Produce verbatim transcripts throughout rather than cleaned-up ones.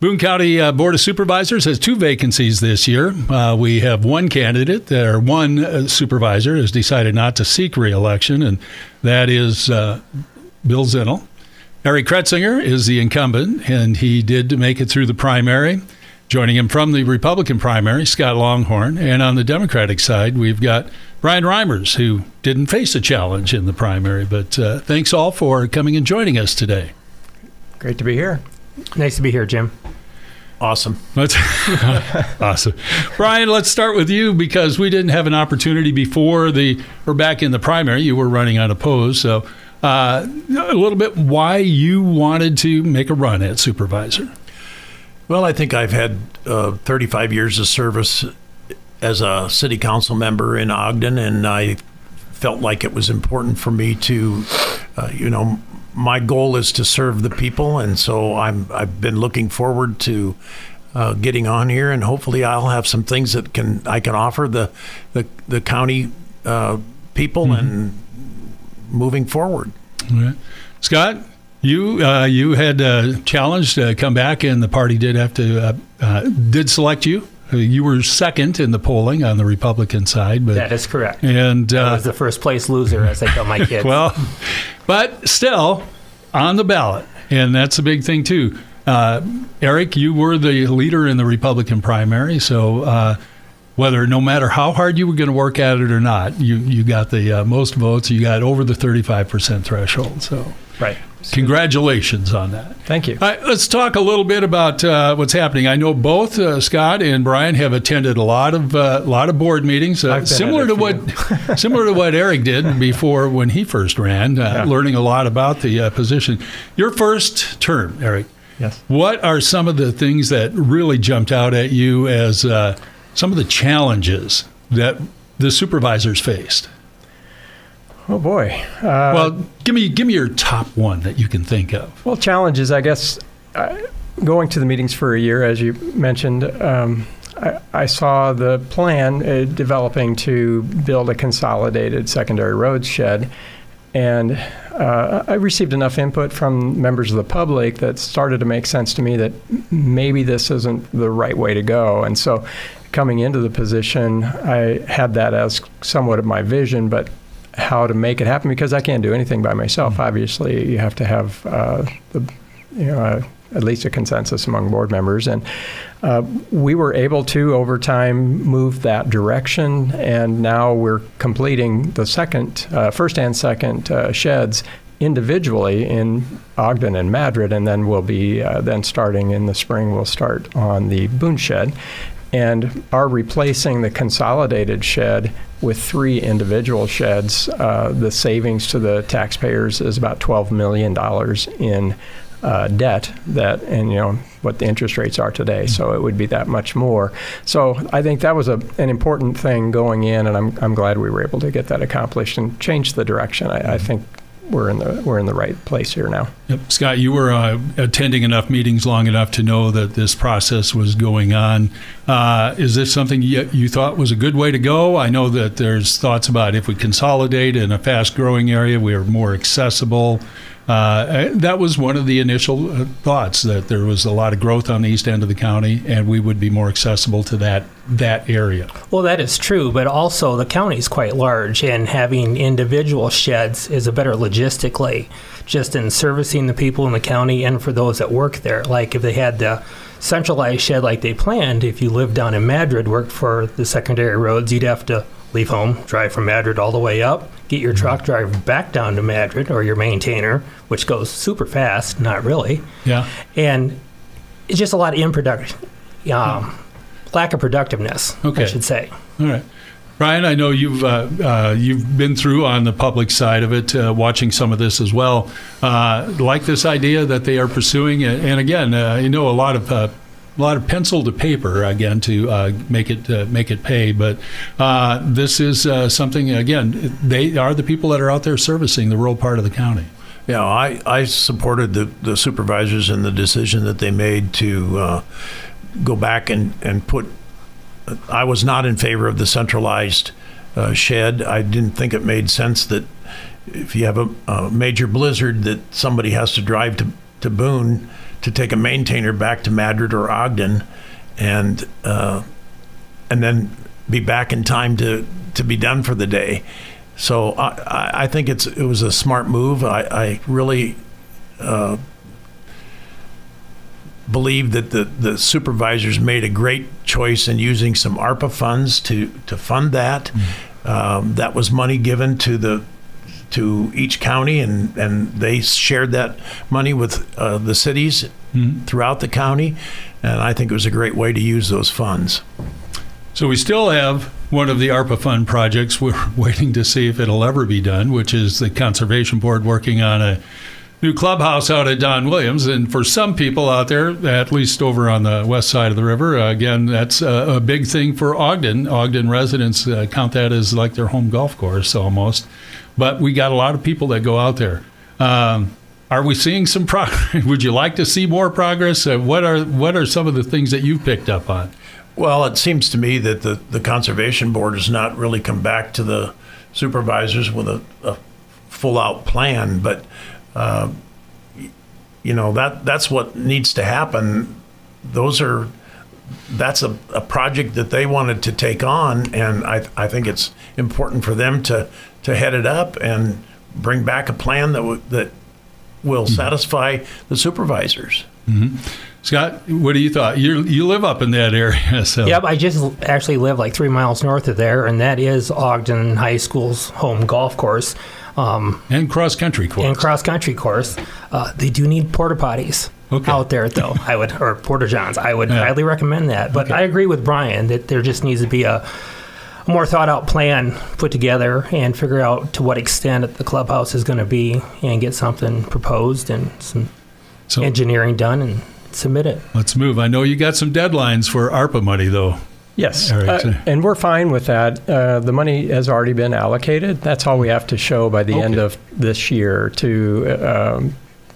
Boone County uh, Board of Supervisors has two vacancies this year. Uh, we have one candidate, or one uh, supervisor has decided not to seek re-election, and that is uh, Bill Zinnel. Eric Kretzinger is the incumbent, and he did make it through the primary. Joining him from the Republican primary, Scott Longhorn. And on the Democratic side, we've got Brian Reimers, who didn't face a challenge in the primary. But uh, thanks all for coming and joining us today. Great to be here. Nice to be here, Jim. Awesome. Let's, awesome. Brian, let's start with you because we didn't have an opportunity before the, or back in the primary. You were running unopposed. So uh, a little bit why you wanted to make a run at supervisor. Well, I think I've had uh, thirty-five years of service as a city council member in Ogden, and I felt like it was important for me to, uh, you know, my goal is to serve the people, and so I'm I've been looking forward to uh, getting on here, and hopefully I'll have some things that can I can offer the the, the county uh, people mm-hmm. and moving forward. All right. Scott? You uh, you had uh, challenged to come back, and the party did have to uh, uh, did select you. You were second in the polling on the Republican side, but that is correct. And uh, I was the first place loser, as I tell my kids. Well, but still on the ballot, and that's a big thing too. Uh, Eric, you were the leader in the Republican primary, so uh, whether no matter how hard you were going to work at it or not, you you got the uh, most votes. You got over the thirty-five percent threshold. So right. Congratulations on that. Thank you. All right, let's talk a little bit about uh, what's happening. I know both uh, Scott and Brian have attended a lot of uh, lot of board meetings, uh, similar to what similar to what Eric did before when he first ran, uh, yeah. learning a lot about the uh, position. Your first term, Eric. Yes. What are some of the things that really jumped out at you as uh, some of the challenges that the supervisors faced? Oh boy! Uh, well, give me give me your top one that you can think of. Well, challenges, I guess. Uh, going to the meetings for a year, as you mentioned, um, I, I saw the plan uh, developing to build a consolidated secondary roads shed, and uh, I received enough input from members of the public that started to make sense to me that maybe this isn't the right way to go. And so, coming into the position, I had that as somewhat of my vision, but how to make it happen, because I can't do anything by myself. Mm-hmm. Obviously, you have to have uh, the, you know, uh, at least a consensus among board members. And uh, we were able to, over time, move that direction. And now we're completing the second, uh, first and second uh, sheds individually in Ogden and Madrid. And then we'll be, uh, then starting in the spring, we'll start on the Boone shed. And are replacing the consolidated shed with three individual sheds. Uh, the savings to the taxpayers is about twelve million dollars in uh, debt, that, and you know what the interest rates are today, so it would be that much more. So I think that was a, an important thing going in, and I'm I'm glad we were able to get that accomplished and change the direction. I, I think we're in the we're in the right place here now. Yep. Scott, you were uh, attending enough meetings long enough to know that this process was going on. Uh, is this something you, you thought was a good way to go? I know that there's thoughts about if we consolidate in a fast-growing area, we are more accessible. Uh, that was one of the initial uh, thoughts, that there was a lot of growth on the east end of the county, and we would be more accessible to that that area. Well, that is true, but also the county is quite large, and having individual sheds is a better logistically, just in servicing the people in the county and for those that work there. Like if they had the centralized shed like they planned, if you lived down in Madrid, worked for the secondary roads, you'd have to leave home, drive from Madrid all the way up, get your truck, drive back down to Madrid, or your maintainer, which goes super fast, not really. Yeah. And it's just a lot of improductive, um, lack of productiveness, okay. I should say. All right. Brian, I know you've uh, uh, you've been through on the public side of it, uh, watching some of this as well. Uh, like this idea that they are pursuing, and again, uh, you know, a lot of uh, a lot of pencil to paper again to uh, make it uh, make it pay. But uh, this is uh, something, again, they are the people that are out there servicing the rural part of the county. Yeah, I, I supported the, the supervisors in the decision that they made to uh, go back and, and put, I was not in favor of the centralized uh, shed. I didn't think it made sense that if you have a, a major blizzard that somebody has to drive to, to Boone to take a maintainer back to Madrid or Ogden, and uh, and then be back in time to, to be done for the day. So I, I think it's it was a smart move. I, I really uh, believe that the, the supervisors made a great choice in using some ARPA funds to, to fund that. Mm-hmm. Um, that was money given to the to each county, and, and they shared that money with uh, the cities mm-hmm. throughout the county. And I think it was a great way to use those funds. So we still have one of the ARPA fund projects we're waiting to see if it'll ever be done, which is the Conservation Board working on a new clubhouse out at Don Williams. And for some people out there, at least over on the west side of the river, uh, again, that's a, a big thing for Ogden. Ogden residents uh, count that as like their home golf course almost. But we got a lot of people that go out there. Um, are we seeing some progress? Would you like to see more progress? Uh, what are what are some of the things that you've picked up on? Well, it seems to me that the, the Conservation Board has not really come back to the supervisors with a, a full-out plan, but uh, you know that that's what needs to happen. Those are that's a, a project that they wanted to take on, and I I think it's important for them to to head it up and bring back a plan that w- that will mm-hmm. satisfy the supervisors. Mm-hmm. Scott, what do you thought? You you live up in that area, so. Yep, I just actually live like three miles north of there, and that is Ogden High School's home golf course. Um, and cross-country course. And cross-country course. Uh, they do need porta potties okay. out there, though. I would, or porta johns. I would yeah. highly recommend that. But okay. I agree with Brian that there just needs to be a more thought-out plan put together and figure out to what extent the clubhouse is going to be, and get something proposed and some so, engineering done and submit it. Let's move. I know you got some deadlines for ARPA money, though. Yes, uh, and we're fine with that. Uh, the money has already been allocated. That's all we have to show by the okay. end of this year to, um,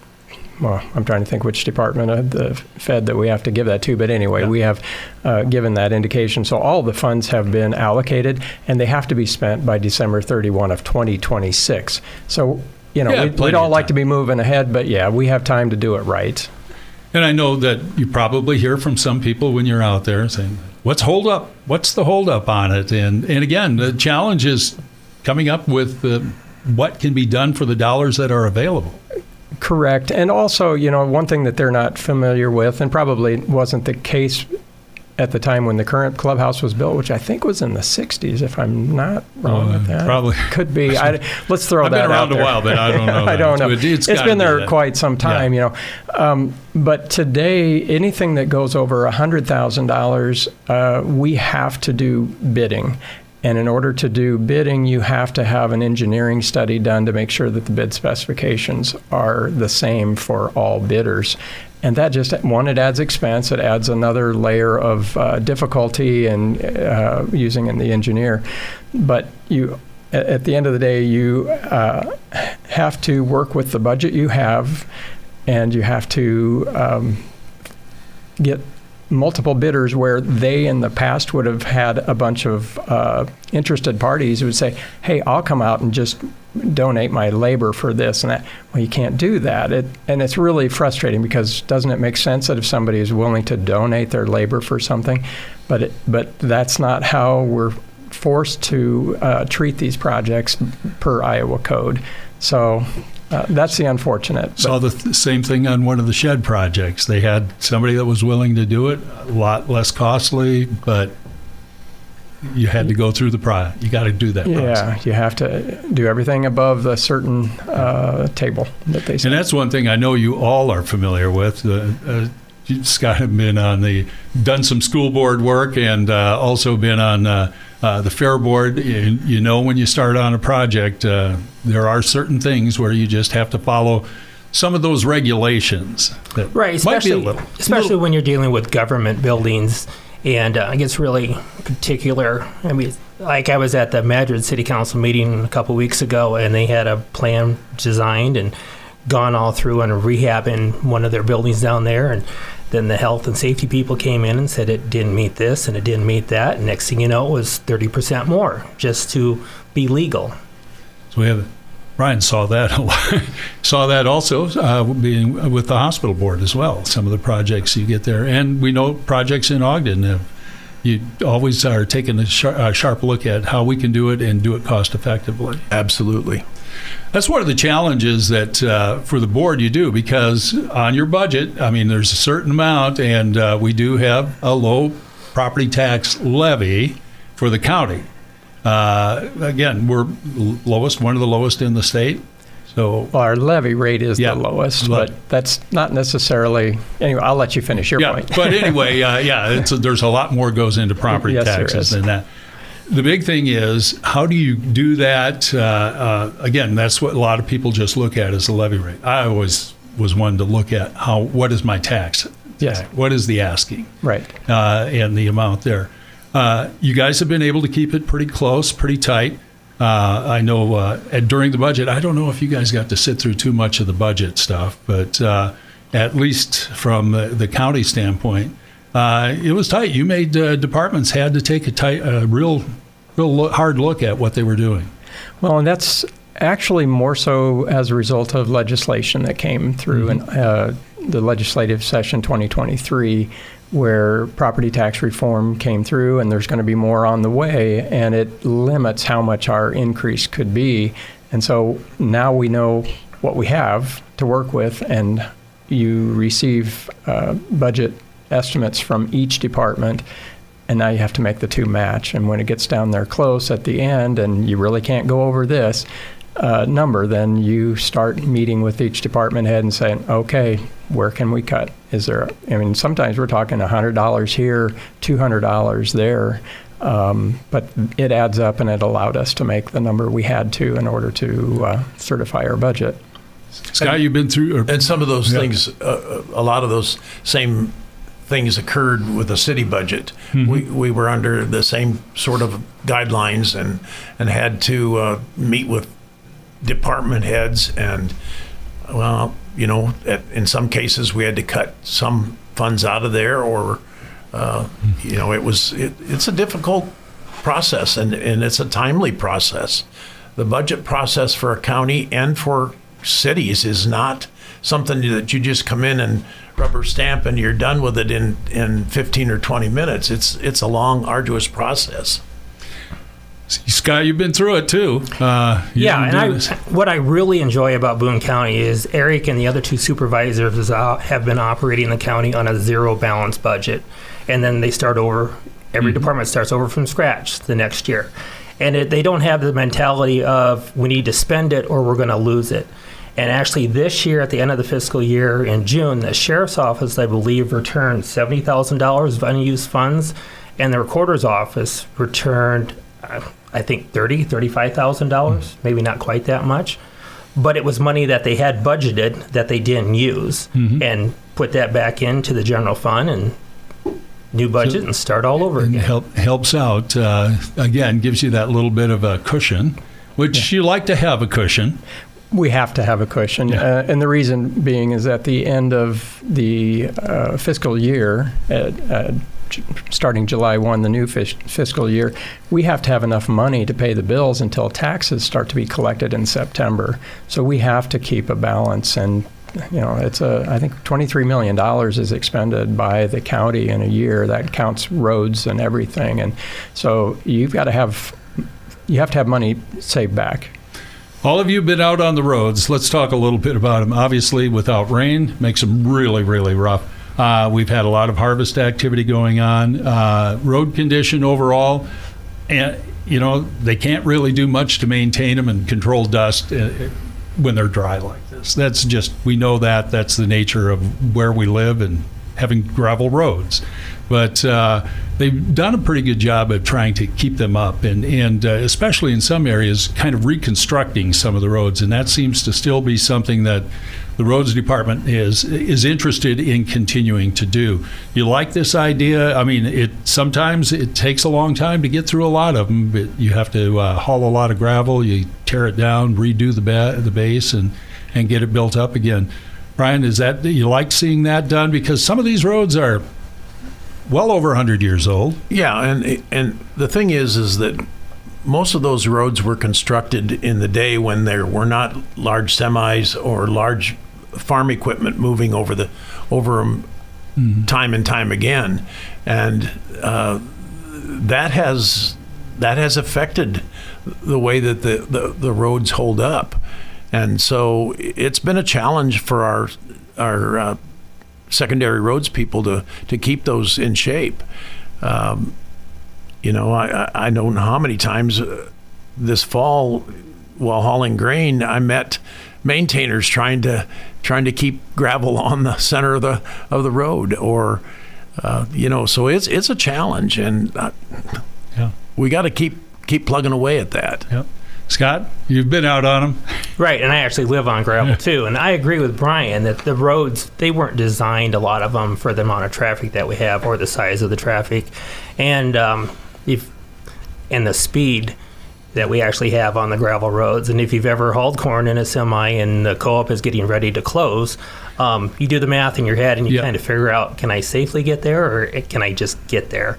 well, I'm trying to think which department of the Fed that we have to give that to. But anyway, yeah. we have uh, given that indication. So all the funds have been allocated, and they have to be spent by December thirty-first of twenty twenty-six. So, you know, yeah, we'd, we'd all like to be moving ahead, but yeah, we have time to do it right. And I know that you probably hear from some people when you're out there saying, what's hold up? What's the hold up on it? And and again, the challenge is coming up with uh, what can be done for the dollars that are available. Correct. And also, you know, one thing that they're not familiar with, and probably wasn't the case at the time when the current clubhouse was built, which I think was in the sixties, if I'm not wrong uh, with that. Probably. Could be. I, let's throw I've that out there. I've been around a while, but I don't know. I don't know. It's, it's, it's been there be quite some time, yeah. you know. Um, but today, anything that goes over one hundred thousand dollars, uh, we have to do bidding. And in order to do bidding, you have to have an engineering study done to make sure that the bid specifications are the same for all bidders. And that just, one, it adds expense. It adds another layer of uh, difficulty in uh, using in the engineer. But you, at the end of the day, you uh, have to work with the budget you have, and you have to um, get multiple bidders where they in the past would have had a bunch of uh, interested parties who would say, hey, I'll come out and just donate my labor for this and that. Well, you can't do that. It, and it's really frustrating, because doesn't it make sense that if somebody is willing to donate their labor for something, but it, but that's not how we're forced to uh, treat these projects per Iowa code. So uh, that's the unfortunate. Saw the th- same thing on one of the shed projects. They had somebody that was willing to do it, a lot less costly, but you had to go through the pro. You got to do that yeah, process. You have to do everything above the certain uh, table that they set. And that's one thing I know you all are familiar with. Uh, uh, Scott have been on the, done some school board work, and uh, also been on uh, uh, the fair board. You, you know, when you start on a project, uh, there are certain things where you just have to follow some of those regulations. That right, especially, might be a little, especially little, when you're dealing with government buildings. And uh, it gets really particular. I mean, like I was at the Madrid City Council meeting a couple weeks ago, and they had a plan designed and gone all through and rehabbing one of their buildings down there. And then the health and safety people came in and said it didn't meet this and it didn't meet that. And next thing you know, it was thirty percent more just to be legal. So we have Ryan saw that a lot. saw that also uh, being with the hospital board as well. Some of the projects you get there, and we know projects in Ogden. Uh, you always are taking a sharp, uh, sharp look at how we can do it and do it cost effectively. Absolutely. That's one of the challenges that uh, for the board you do, because on your budget, I mean, there's a certain amount, and uh, we do have a low property tax levy for the county. Uh, again, we're lowest, one of the lowest in the state. So Well, our levy rate is Yeah, the lowest, but- but that's not necessarily. Anyway, I'll let you finish your yeah, point. but anyway, uh, yeah, it's a, there's a lot more goes into property Yes, there taxes is. than that. The big thing is, how do you do that? Uh, uh, again, that's what a lot of people just look at as the levy rate. I always was one to look at how, what is my tax? Yes. What is the asking? Right. Uh, and the amount there. Uh, you guys have been able to keep it pretty close, pretty tight. Uh, I know uh, and during the budget, I don't know if you guys got to sit through too much of the budget stuff, but uh, at least from the, the county standpoint, uh, it was tight. You made uh, departments had to take a tight, a real, real lo- hard look at what they were doing. Well, and that's actually more so as a result of legislation that came through Mm-hmm. in uh, the legislative session twenty twenty-three, where property tax reform came through, and there's going to be more on the way, and it limits how much our increase could be. And so now we know what we have to work with, and you receive uh, budget estimates from each department, and now you have to make the two match. And when it gets down there close at the end, and you really can't go over this uh, number, then you start meeting with each department head and saying, okay, where can we cut? Is there, I mean, sometimes we're talking one hundred dollars here, two hundred dollars there, um, but it adds up, and it allowed us to make the number we had to in order to uh, certify our budget. Scott, you've been through. Or, And some of those Yeah. things, uh, a lot of those same things occurred with the city budget. Mm-hmm. We we were under the same sort of guidelines and and had to uh, meet with department heads, and well, you know, at, in some cases we had to cut some funds out of there, or uh, you know, it was it, it's a difficult process, and and it's a timely process. The budget process for a county and for cities is not something that you just come in and rubber stamp and you're done with it in, in fifteen or twenty minutes. It's it's a long, arduous process. Scott, you've been through it too. Uh, you Yeah, didn't and do I, this. what I really enjoy about Boone County is Eric and the other two supervisors uh, have been operating the county on a zero balance budget, and then they start over. Every department starts over from scratch the next year, and it, they don't have the mentality of we need to spend it or we're going to lose it. And actually, this year at the end of the fiscal year in June, the sheriff's office, I believe, returned seventy thousand dollars of unused funds, and the recorder's office returned, uh, I think, thirty, thirty-five thousand dollars, maybe not quite that much. But it was money that they had budgeted that they didn't use, and put that back into the general fund and new budget and start all over And again. help, helps out. Uh, again, gives you that little bit of a cushion, which you like to have a cushion. We have to have a cushion, Yeah. uh, and the reason being is at the end of the uh, fiscal year, at, uh, j- starting July first, the new fis- fiscal year, we have to have enough money to pay the bills until taxes start to be collected in September. So we have to keep a balance, and you know, it's a I think twenty-three million dollars is expended by the county in a year. That counts roads and everything, and so you've got to have you have to have money saved back. All of you have been out on the roads. Let's talk a little bit about them. Obviously, without rain, makes them really, really rough. Uh, we've had a lot of harvest activity going on. Uh, road condition overall, and you know, they can't really do much to maintain them and control dust uh, when they're dry like this. That's just, we know that. That's the nature of where we live and having gravel roads. But uh, they've done a pretty good job of trying to keep them up, and, and uh, especially in some areas, kind of reconstructing some of the roads. And that seems to still be something that the roads department is is interested in continuing to do. You like this idea? I mean, it sometimes it takes a long time to get through a lot of them, but you have to uh, haul a lot of gravel, you tear it down, redo the ba- the base, and and get it built up again. Brian, is that you like seeing that done? Because some of these roads are well over one hundred years old. Yeah, and and the thing is, is that most of those roads were constructed in the day when there were not large semis or large farm equipment moving over the over them mm-hmm. time and time again, and uh, that has that has affected the way that the, the, the roads hold up, and so it's been a challenge for our our uh, secondary roads people to to keep those in shape. Um, you know, I I don't know how many times this fall while hauling grain I met maintainers trying to trying to keep gravel on the center of the of the road, or uh, you know, so it's it's a challenge, and uh, yeah. we got to keep keep plugging away at that. Yep. Scott, you've been out on them. Right, and I actually live on gravel too, and I agree with Brian that the roads, they weren't designed, a lot of them, for the amount of traffic that we have or the size of the traffic, and um, if and the speed that we actually have on the gravel roads. And if you've ever hauled corn in a semi and the co-op is getting ready to close, um, you do the math in your head and you yeah. kind of figure out, can I safely get there, or can I just get there?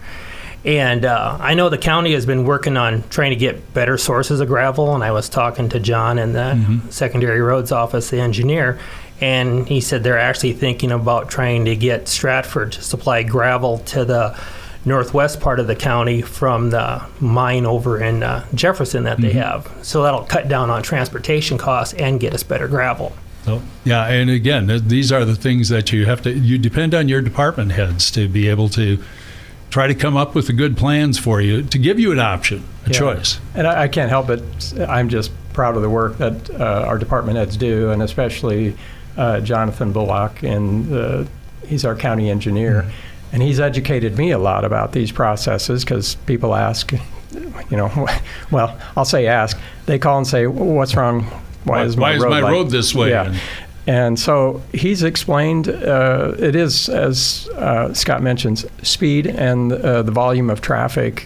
And uh, I know the county has been working on trying to get better sources of gravel, and I was talking to John in the mm-hmm. secondary roads office, the engineer, and he said they're actually thinking about trying to get Stratford to supply gravel to the northwest part of the county from the mine over in uh, Jefferson that mm-hmm. they have. So that'll cut down on transportation costs and get us better gravel. So, yeah, and again, th- these are the things that you have to, you depend on your department heads to be able to try to come up with the good plans for you, to give you an option, a yeah. choice. And I, I can't help it. I'm just proud of the work that uh, our department heads do, and especially uh, Jonathan Bullock, and uh, he's our county engineer. Mm-hmm. And he's educated me a lot about these processes, because people ask, you know, well, I'll say ask. They call and say, what's wrong? Why, Why is my, why is road, my like, road this way? Yeah. And so he's explained, uh, it is, as uh, Scott mentions, speed and uh, the volume of traffic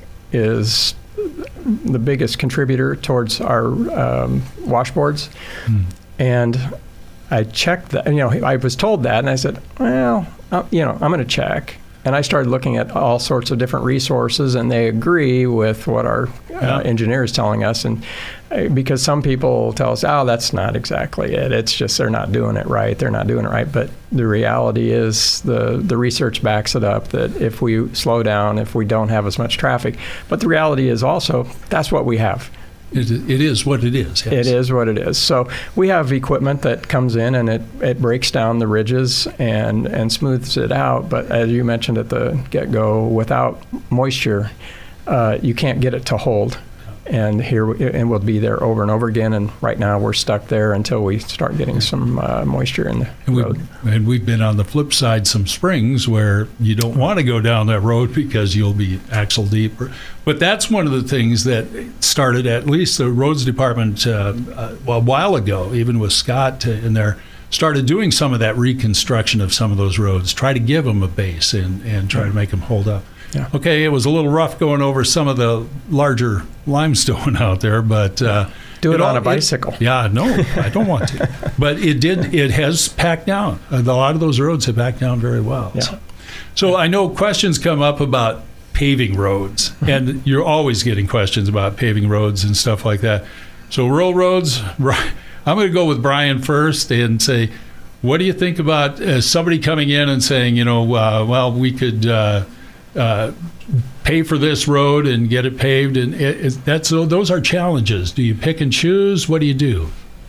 is the biggest contributor towards our um, washboards. Hmm. And I checked that, you know, I was told that, and I said, well, uh, you know, I'm going to check. And I started looking at all sorts of different resources, and they agree with what our uh, yeah. engineer is telling us. And uh, because some people tell us, oh, that's not exactly it. It's just they're not doing it right. They're not doing it right. But the reality is the, the research backs it up, that if we slow down, if we don't have as much traffic. But the reality is also that's what we have. It, it is what it is. Yes. It is what it is. So we have equipment that comes in and it, it breaks down the ridges and, and smooths it out. But as you mentioned at the get-go, without moisture, uh, you can't get it to hold. And here and we'll be there over and over again. And right now we're stuck there until we start getting some uh, moisture in the and road. We've, and we've been on the flip side some springs where you don't want to go down that road because you'll be axle deep. But that's one of the things that started, at least the roads department uh, uh, a while ago, even with Scott in there, started doing some of that reconstruction of some of those roads, try to give them a base and, and try to make them hold up. Yeah. Okay, it was a little rough going over some of the larger limestone out there, but uh, do it, it on all, a bicycle. It, yeah, no, I don't want to. But it did. It has packed down. A lot of those roads have packed down very well. Yeah. So, so I know questions come up about paving roads, and you're always getting questions about paving roads and stuff like that. So rural roads, I'm going to go with Brian first and say, what do you think about uh, somebody coming in and saying, you know, uh, well, we could. Uh, Uh, pay for this road and get it paved, and it, it, that's those are challenges. Do you pick and choose? What do you do?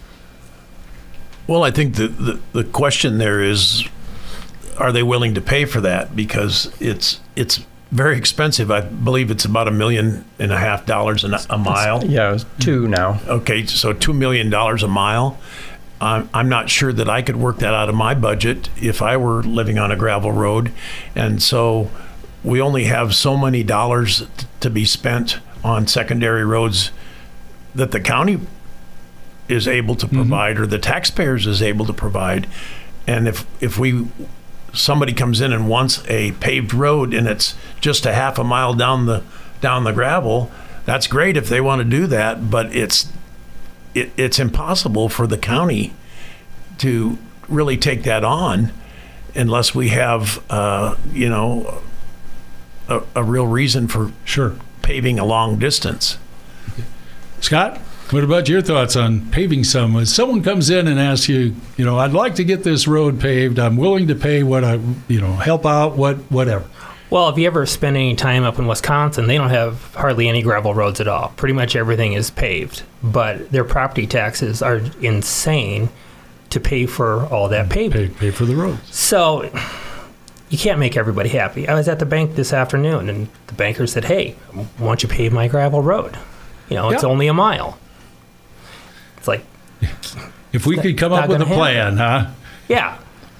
Well, I think the, the, the question there is, are they willing to pay for that? Because it's it's very expensive. I believe it's about a million and a half dollars a, a mile. It's, yeah, it's two now. Okay, so two million dollars a mile. I'm, I'm not sure that I could work that out of my budget if I were living on a gravel road, and so we only have so many dollars t- to be spent on secondary roads that the county is able to provide, mm-hmm. or the taxpayers is able to provide. And if if we somebody comes in and wants a paved road and it's just a half a mile down the down the gravel, that's great if they want to do that. But it's it, it's impossible for the county to really take that on unless we have uh, you know. A, a real reason for sure paving a long distance. Scott, what about your thoughts on paving some? If someone comes in and asks you, you know, I'd like to get this road paved. I'm willing to pay what I, you know, help out, what, whatever. Well, if you ever spend any time up in Wisconsin, they don't have hardly any gravel roads at all. Pretty much everything is paved, but their property taxes are insane to pay for all that paving. Pay, pay for the roads. So you can't make everybody happy. I was at the bank this afternoon, and the banker said, hey, why don't you pave my gravel road? You know, it's Yeah. only a mile. It's like, If we could come up Not with a gonna plan, huh? yeah.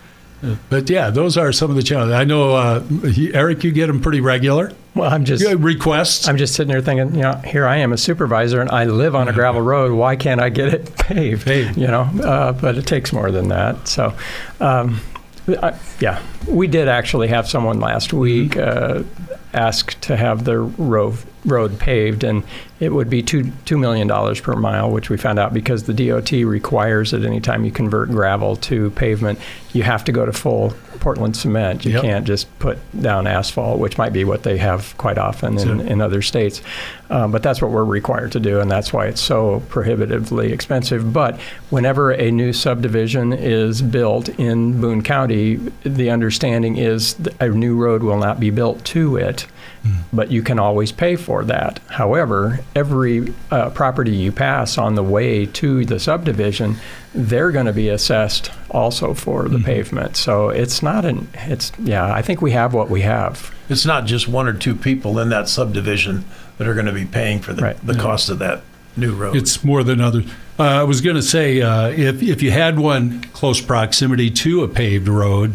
But yeah, those are some of the challenges. I know, uh, Eric, you get them pretty regular. Well, I'm just You have requests. I'm just sitting there thinking, you know, here I am a supervisor and I live on a gravel road. Why can't I get it paved? Paved. You know, uh, but it takes more than that. So, um, I, yeah, we did actually have someone last week uh, ask to have the road road paved, and it would be two two million dollars per mile, which we found out because the D O T requires that anytime you convert gravel to pavement, you have to go to full Portland cement. You Yep. can't just put down asphalt, which might be what they have quite often in, in other states. Um, but that's what we're required to do, and that's why it's so prohibitively expensive. But whenever a new subdivision is built in Boone County, the understanding is that a new road will not be built to it, but you can always pay for that. However, every uh, property you pass on the way to the subdivision, they're going to be assessed also for the pavement. So it's not an, it's, yeah, I think we have what we have. It's not just one or two people in that subdivision that are going to be paying for the, Right. the cost of that new road. It's more than others. Uh, I was going to say, uh, if if you had one close proximity to a paved road,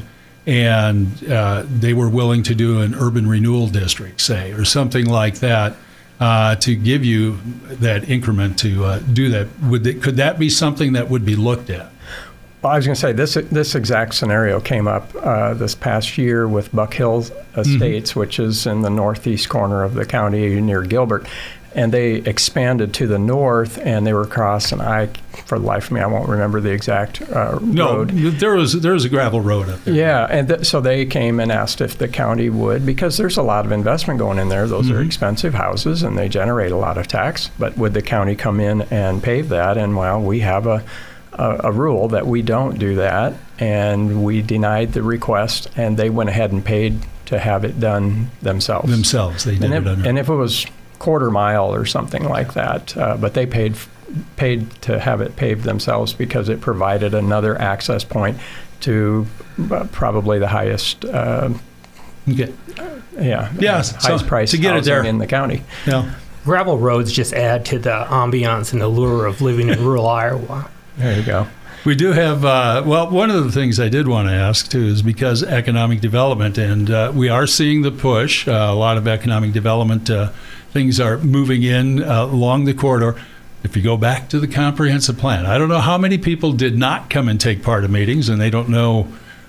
and uh, they were willing to do an urban renewal district, say, or something like that, uh, to give you that increment to uh, do that, would they, could that be something that would be looked at? Well, I was going to say this this exact scenario came up uh, this past year with Buck Hill Estates, which is in the northeast corner of the county near Gilbert. And they expanded to the north, and they were across, and I, for the life of me, I won't remember the exact uh, No, road. there was there was a gravel road up there. Yeah, and th- so they came and asked if the county would, because there's a lot of investment going in there. Those are expensive houses, and they generate a lot of tax. But would the county come in and pave that? And, well, we have a, a, a rule that we don't do that, and we denied the request, and they went ahead and paid to have it done themselves. Themselves, they did And it if, under. and if it was quarter mile or something like that, uh, but they paid paid to have it paved themselves because it provided another access point to uh, probably the highest, uh, Okay. yeah, Yeah, uh, so highest price to get it housing there. in the county. Yeah. Gravel roads just add to the ambiance and the lure of living in rural Iowa. There you go. We do have, uh, well, one of the things I did want to ask, too, is because economic development, and uh, we are seeing the push. Uh, a lot of economic development uh, things are moving in uh, along the corridor. If you go back to the comprehensive plan, I don't know how many people did not come and take part in meetings, and they don't know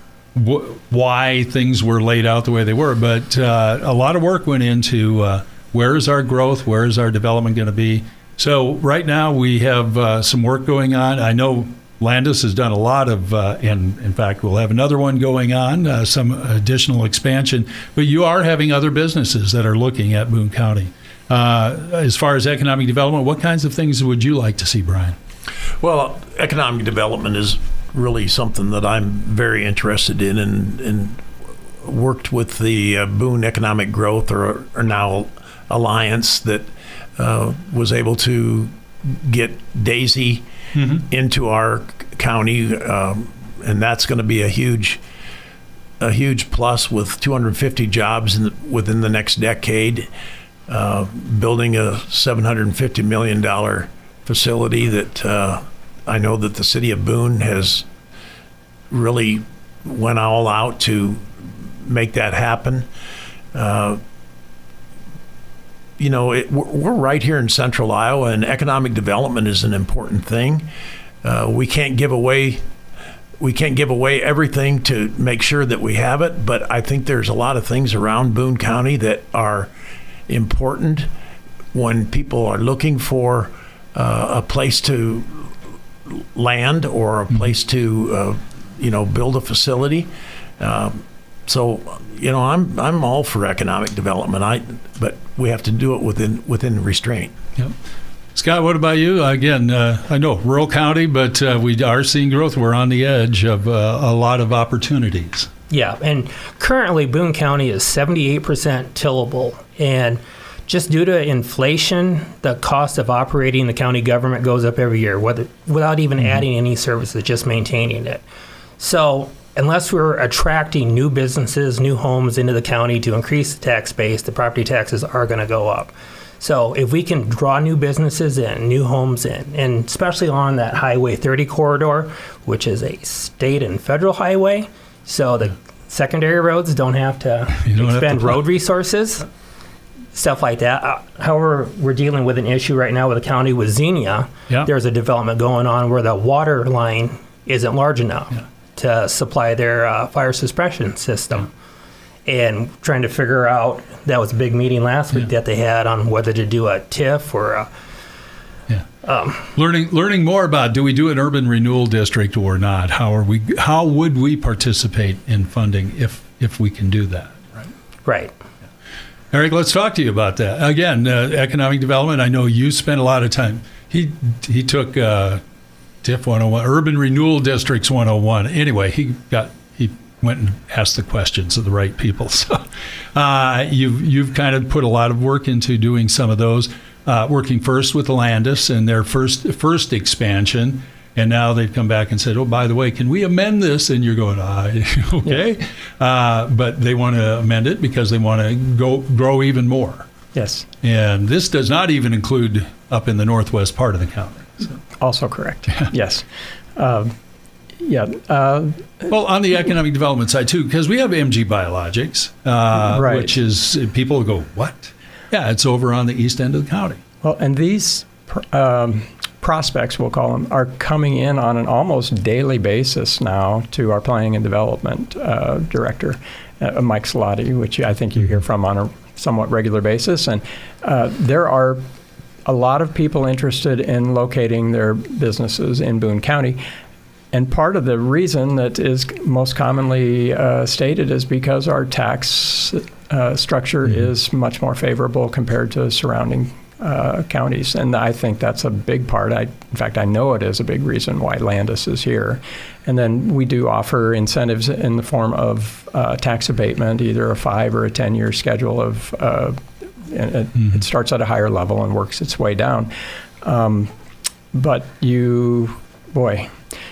wh- why things were laid out the way they were, but uh, a lot of work went into uh, where is our growth, where is our development going to be. So right now we have uh, some work going on. I know Landis has done a lot of, uh, and in fact, we'll have another one going on, uh, some additional expansion. But you are having other businesses that are looking at Boone County. Uh, as far as economic development, what kinds of things would you like to see, Brian? Well, economic development is really something that I'm very interested in, and, and worked with the uh, Boone Economic Growth, or, or now Alliance, that uh, was able to get Daisy into our county, um, and that's going to be a huge, a huge plus with two hundred fifty jobs in the, within the next decade. Uh, building a seven hundred fifty million dollars facility that uh, I know that the city of Boone has really went all out to make that happen. Uh, you know, it, we're, we're right here in central Iowa, and economic development is an important thing. Uh, we can't give away we can't give away everything to make sure that we have it, but I think there's a lot of things around Boone County that are important when people are looking for uh, a place to land or a place to uh, you know, build a facility. Um, so you know, I'm I'm all for economic development. I but we have to do it within within restraint. Yep. Scott, what about you? Again, uh, I know rural county, but uh, we are seeing growth. We're on the edge of uh, a lot of opportunities. Yeah, and currently Boone County is seventy-eight percent tillable, and just due to inflation, the cost of operating the county government goes up every year, whether, without even mm-hmm. adding any services, just maintaining it. So unless we're attracting new businesses, new homes into the county to increase the tax base, the property taxes are going to go up. So if we can draw new businesses in, new homes in, and especially on that Highway thirty corridor, which is a state and federal highway, so the secondary roads don't have to don't expend have to road resources, stuff like that. Uh, however, we're dealing with an issue right now with the county with Xenia. Yeah. There's a development going on where the water line isn't large enough Yeah. to supply their uh, fire suppression system. And trying to figure out, that was a big meeting last week Yeah. that they had on whether to do a T I F or a, Yeah. um, Learning learning more about, do we do an urban renewal district or not? How are we? How would we participate in funding if if we can do that? Right. right. Eric, let's talk to you about that. Again, uh, economic development. I know you spent a lot of time. He he took uh, T I F one oh one, Urban Renewal Districts one oh one. Anyway, he got he went and asked the questions of the right people. So uh, you've you've kind of put a lot of work into doing some of those. Uh, working first with Landis and their first first expansion, and now they've come back and said, "Oh, by the way, can we amend this?" And you're going, ah, "Okay," yeah. uh, but they want to amend it because they want to go grow even more. Yes. And this does not even include up in the northwest part of the county. So. Also correct. Yes. Um, yeah. Uh, well, on the economic development side too, because we have M G Biologics, uh, right. which is people go, "What?" Yeah, it's over on the east end of the county. Well, and these um, prospects, we'll call them, are coming in on an almost daily basis now to our planning and development uh, director, uh, Mike Salati, which I think you hear from on a somewhat regular basis. And uh, there are a lot of people interested in locating their businesses in Boone County. And part of the reason that is most commonly uh, stated is because our tax uh, structure mm-hmm. is much more favorable compared to surrounding uh, counties. And I think that's a big part. I, in fact, I know it is a big reason why Landis is here. And then we do offer incentives in the form of uh, tax abatement, either a five or a ten-year schedule of, uh, and it, mm-hmm. it starts at a higher level and works its way down. Um, but you, boy...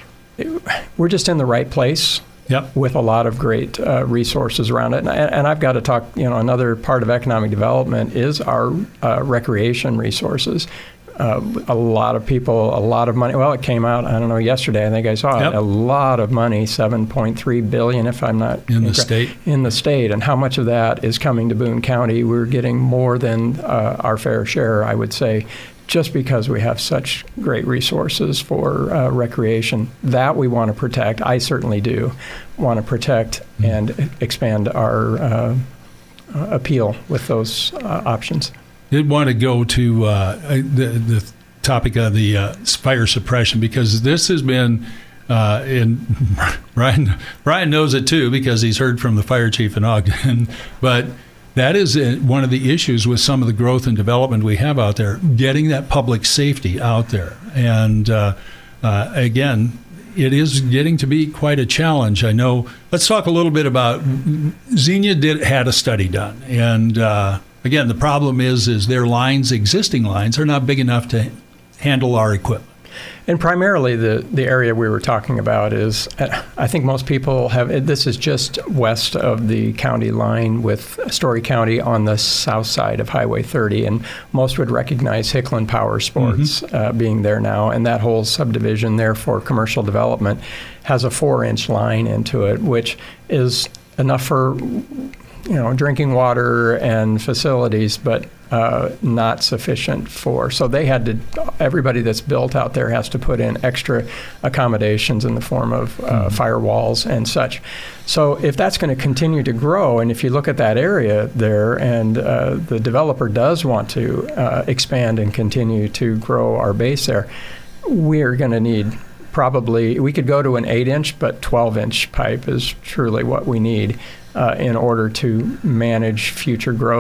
we're just in the right place yep. with a lot of great uh, resources around it. And, and I've got to talk, you know, another part of economic development is our uh, recreation resources. Uh, a lot of people, a lot of money. Well, it came out, I don't know, yesterday, I think I saw yep. it. A lot of money, seven point three billion dollars, if I'm not... In the state. In the state. And how much of that is coming to Boone County? We're getting more than uh, our fair share, I would say, just because we have such great resources for uh, recreation. That we want to protect. I certainly do want to protect mm-hmm. and expand our uh, uh, appeal with those uh, options. Did want to go to uh, the, the topic of the uh, fire suppression, because this has been, uh, in Brian, Brian knows it too because he's heard from the fire chief in Ogden, but that is one of the issues with some of the growth and development we have out there, getting that public safety out there. And uh, uh, again, it is getting to be quite a challenge. I know. Let's talk a little bit about Xenia did had a study done. And uh, again, the problem is, is their lines, existing lines, are not big enough to handle our equipment. And primarily the, the area we were talking about is, uh, I think most people have, this is just west of the county line with Story County on the south side of Highway thirty, and most would recognize Hicklin Power Sports mm-hmm. uh, being there now, and that whole subdivision there for commercial development has a four-inch line into it, which is enough for, you know, drinking water and facilities, but uh, not sufficient for. So they had to, everybody that's built out there has to put in extra accommodations in the form of uh, mm-hmm. firewalls and such. So if that's going to continue to grow, and if you look at that area there, and uh, the developer does want to uh, expand and continue to grow our base there, we're going to need probably, we could go to an eight-inch, but twelve-inch pipe is truly what we need uh, in order to manage future growth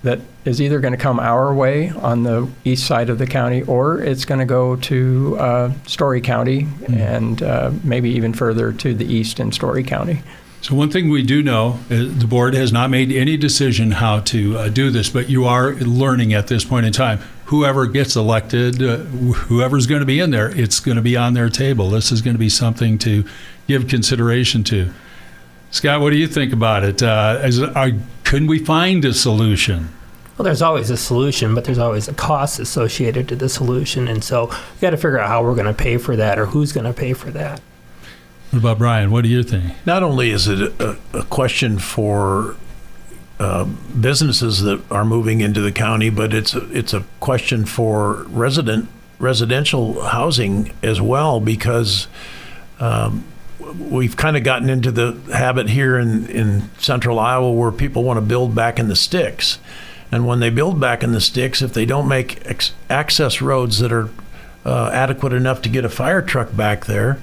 that is either going to come our way on the east side of the county, or it's going to go to uh, Story County and uh, maybe even further to the east in Story County. So one thing we do know, uh, the board has not made any decision how to uh, do this, but you are learning at this point in time. Whoever gets elected, uh, whoever's going to be in there, it's going to be on their table. This is going to be something to give consideration to. Scott, what do you think about it? Uh, is, are, couldn't we find a solution? Well, there's always a solution, but there's always a cost associated to the solution. And so we've got to figure out how we're going to pay for that or who's going to pay for that. What about Brian? What do you think? Not only is it a, a question for uh, businesses that are moving into the county, but it's a, it's a question for resident residential housing as well, because um, we've kind of gotten into the habit here in, in central Iowa where people want to build back in the sticks. And when they build back in the sticks, if they don't make ex- access roads that are uh, adequate enough to get a fire truck back there,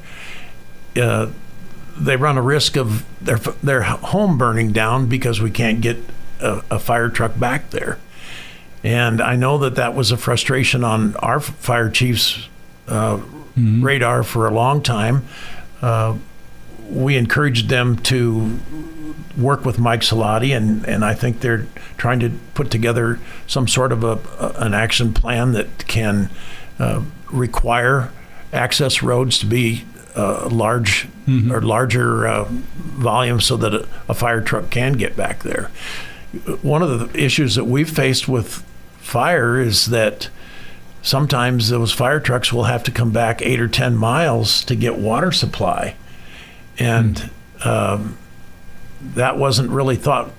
uh, they run a risk of their their home burning down because we can't get a, a fire truck back there. And I know that that was a frustration on our fire chief's uh, mm-hmm. radar for a long time. Uh, we encouraged them to work with Mike Salati, and, and I think they're trying to put together some sort of a, a an action plan that can uh, require access roads to be uh, large mm-hmm. or larger uh, volume so that a, a fire truck can get back there. One of the issues that we've faced with fire is that sometimes those fire trucks will have to come back eight or ten miles to get water supply. And um, that wasn't really thought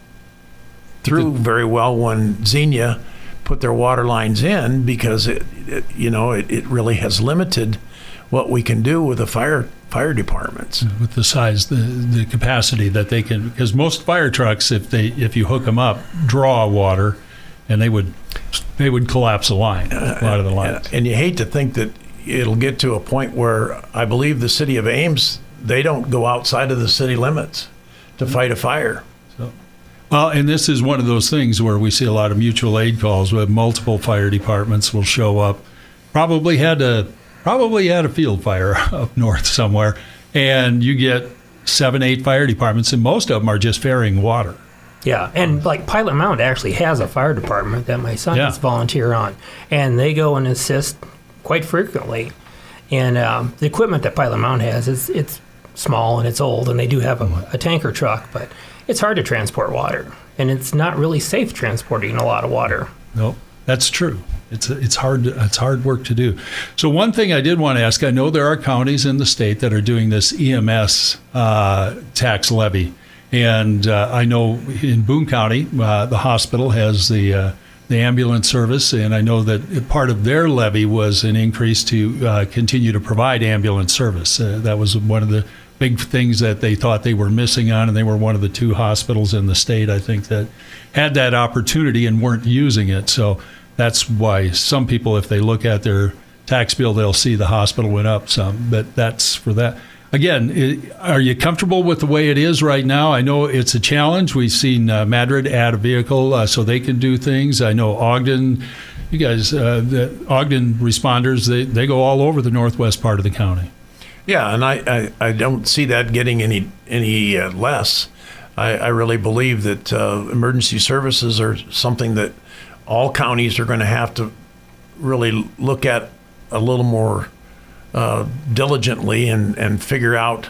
through very well when Xenia put their water lines in, because it, it you know, it, it really has limited what we can do with the fire fire departments. With the size, the the capacity that they can, because most fire trucks, if they if you hook them up, draw water, and they would they would collapse a line, a lot of the lines. And you hate to think that it'll get to a point where I believe the city of Ames, they don't go outside of the city limits to fight a fire. So, well, and this is one of those things where we see a lot of mutual aid calls where multiple fire departments will show up. Probably had a probably had a field fire up north somewhere, and you get seven, eight fire departments, and most of them are just ferrying water. Yeah, and like Pilot Mound actually has a fire department that my son Yeah. is volunteer on, and they go and assist quite frequently. And um, the equipment that Pilot Mound has is it's small and it's old, and they do have a, a tanker truck, but it's hard to transport water, and it's not really safe transporting a lot of water. No, that's true. It's it's hard it's hard work to do. So one thing I did want to ask, I know there are counties in the state that are doing this E M S uh, tax levy, and uh, I know in Boone County uh, the hospital has the uh, the ambulance service, and I know that part of their levy was an increase to uh, continue to provide ambulance service. Uh, that was one of the big things that they thought they were missing on, and they were one of the two hospitals in the state, I think, that had that opportunity and weren't using it. So that's why some people, if they look at their tax bill, they'll see the hospital went up some, but that's for that. Again, it, are you comfortable with the way it is right now? I know it's a challenge. We've seen uh, Madrid add a vehicle uh, so they can do things. I know Ogden, you guys, uh, the Ogden responders, they, they go all over the northwest part of the county. Yeah, and I, I, I don't see that getting any any uh, less. I, I really believe that uh, emergency services are something that all counties are going to have to really look at a little more uh, diligently and, and figure out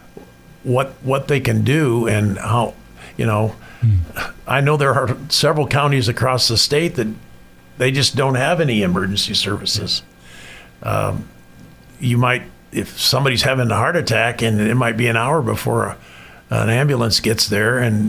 what what they can do and how, you know, mm. I know there are several counties across the state that they just don't have any emergency services. Um, you might, if somebody's having a heart attack, and it might be an hour before a, an ambulance gets there, and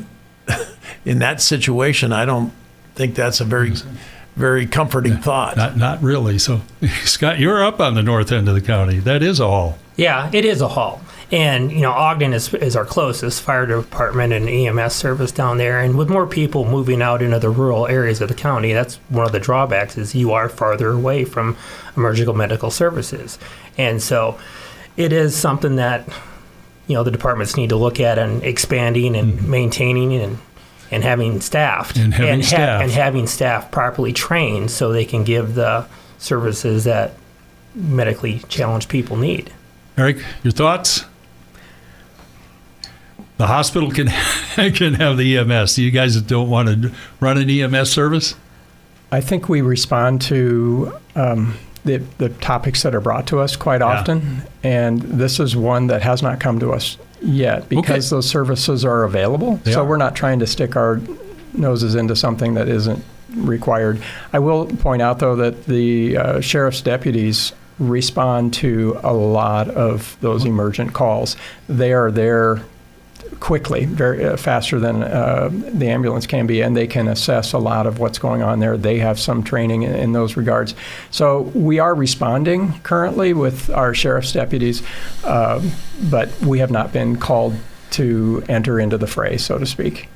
in that situation, I don't think that's a very, very comforting yeah, thought. Not, not really. So, Scott, you're up on the north end of the county. That is a haul. Yeah, it is a haul. And, you know, Ogden is, is our closest fire department and E M S service down there. And with more people moving out into the rural areas of the county, that's one of the drawbacks is you are farther away from emergency medical services. And so it is something that, you know, the departments need to look at and expanding and mm-hmm. maintaining. And and having staffed And having and, staff. and having staff properly trained so they can give the services that medically challenged people need. Eric, your thoughts? The hospital can can have the E M S. You guys don't want to run an E M S service? I think we respond to um, the, the topics that are brought to us quite Yeah. often, and this is one that has not come to us yet because Okay. those services are available. They so are. we're not trying to stick our noses into something that isn't required. I will point out, though, that the uh, sheriff's deputies respond to a lot of those emergent calls. They are there quickly, very uh, faster than uh, the ambulance can be, and they can assess a lot of what's going on there. They have some training in, in those regards. So we are responding currently with our sheriff's deputies, uh, but we have not been called to enter into the fray, so to speak.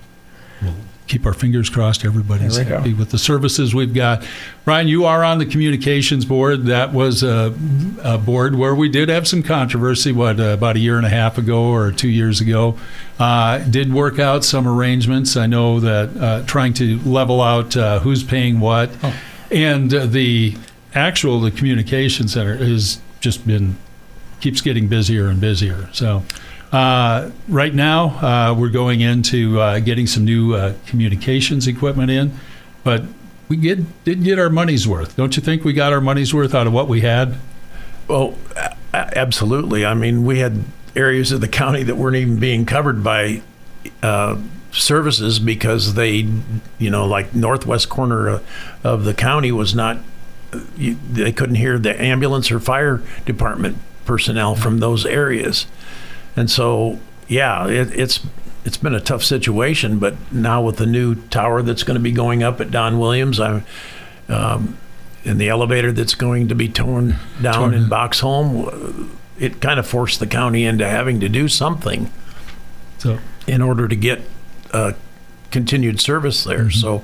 Keep our fingers crossed everybody's There we go. happy with the services we've got. Ryan, you are on the communications board. That was a, a board where we did have some controversy, what, uh, about a year and a half ago or two years ago. Uh, did work out some arrangements. I know that uh, trying to level out uh, who's paying what. Oh. And uh, the actual, the communication center has just been, keeps getting busier and busier. So Uh, right now, uh, we're going into uh, getting some new uh, communications equipment in, but we get, did get our money's worth. Don't you think we got our money's worth out of what we had? Well, a- a- absolutely. I mean, we had areas of the county that weren't even being covered by uh, services because they, you know, like northwest corner of, of the county was not, you, they couldn't hear the ambulance or fire department personnel from those areas. And so, yeah, it, it's it's been a tough situation. But now with the new tower that's going to be going up at Don Williams, I'm, um, and the elevator that's going to be torn down Torn. in Boxholm, it kind of forced the county into having to do something So in order to get uh, continued service there. Mm-hmm. So,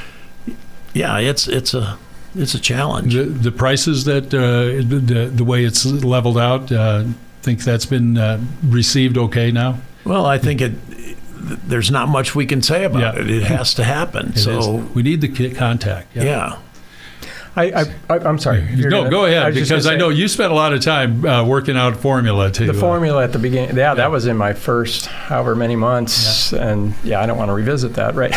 yeah, it's it's a it's a challenge. the, the prices that uh, the, the way it's leveled out, uh, think that's been uh, received okay now? Well, I think it. There's not much we can say about Yeah. it. It has to happen. It so is. We need the ki- contact. yeah. I, I, I, I'm sorry. You're No, gonna- go I ahead, was just because gonna I say- know you spent a lot of time uh, working out formula to The uh, formula at the beginning, yeah, that was in my first however many months, and yeah, I don't want to revisit that, right?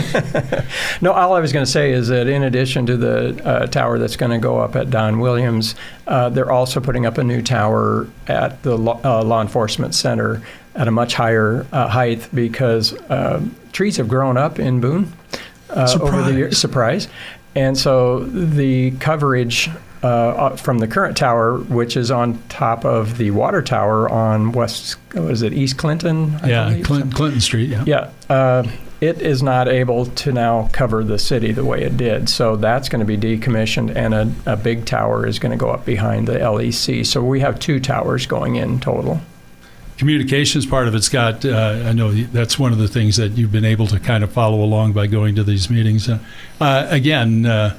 No, all I was going to say is that in addition to the uh, tower that's going to go up at Don Williams, uh, they're also putting up a new tower at the law, uh, law enforcement center at a much higher uh, height because uh, trees have grown up in Boone uh, over the years. Surprise. And so the coverage uh, from the current tower, which is on top of the water tower on West, what is it, East Clinton? I yeah, believe? Clinton, Clinton Street. Yeah. Yeah. Uh, it is not able to now cover the city the way it did. So that's going to be decommissioned, and a, a big tower is going to go up behind the L E C. So we have two towers going in total. Communications part of it's got, uh, I know that's one of the things that you've been able to kind of follow along by going to these meetings. Uh, uh, again, uh,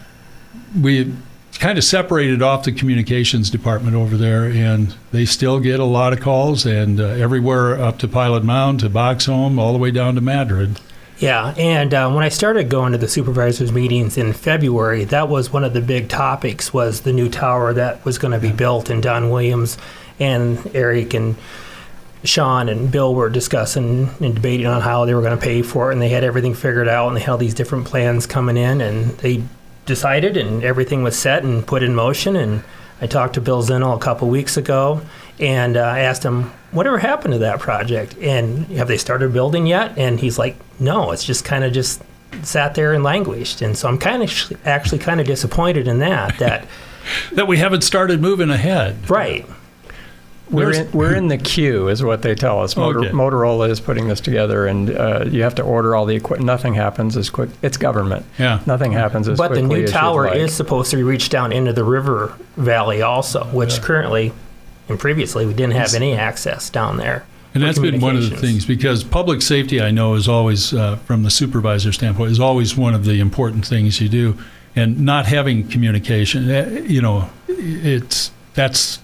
we kind of separated off the communications department over there, and they still get a lot of calls, and uh, everywhere up to Pilot Mound, to Boxholm, all the way down to Madrid. Yeah, and uh, when I started going to the supervisors meetings in February, that was one of the big topics was the new tower that was going to be built in Don Williams, and Eric and Sean and Bill were discussing and debating on how they were going to pay for it, and they had everything figured out, and they had all these different plans coming in, and they decided, and everything was set and put in motion. And I talked to Bill Zinnel a couple weeks ago, and uh, I asked him, whatever happened to that project, and have they started building yet? And he's like, no, it's just kind of just sat there and languished. And so I'm kind of actually kind of disappointed in that. That That we haven't started moving ahead. right. We're There's- in, we're in the queue, is what they tell us. Motor, Okay. Motorola is putting this together, and uh, you have to order all the equipment. Nothing happens as quick. It's government. Yeah. Nothing happens as But the quickly new as you'd tower like. is supposed to reach down into the river valley also, which currently and previously we didn't have any access down there. And for that's been one of the communications. things, because public safety, I know, is always, uh, from the supervisor standpoint, is always one of the important things you do. And not having communication, eh, you know, it's that's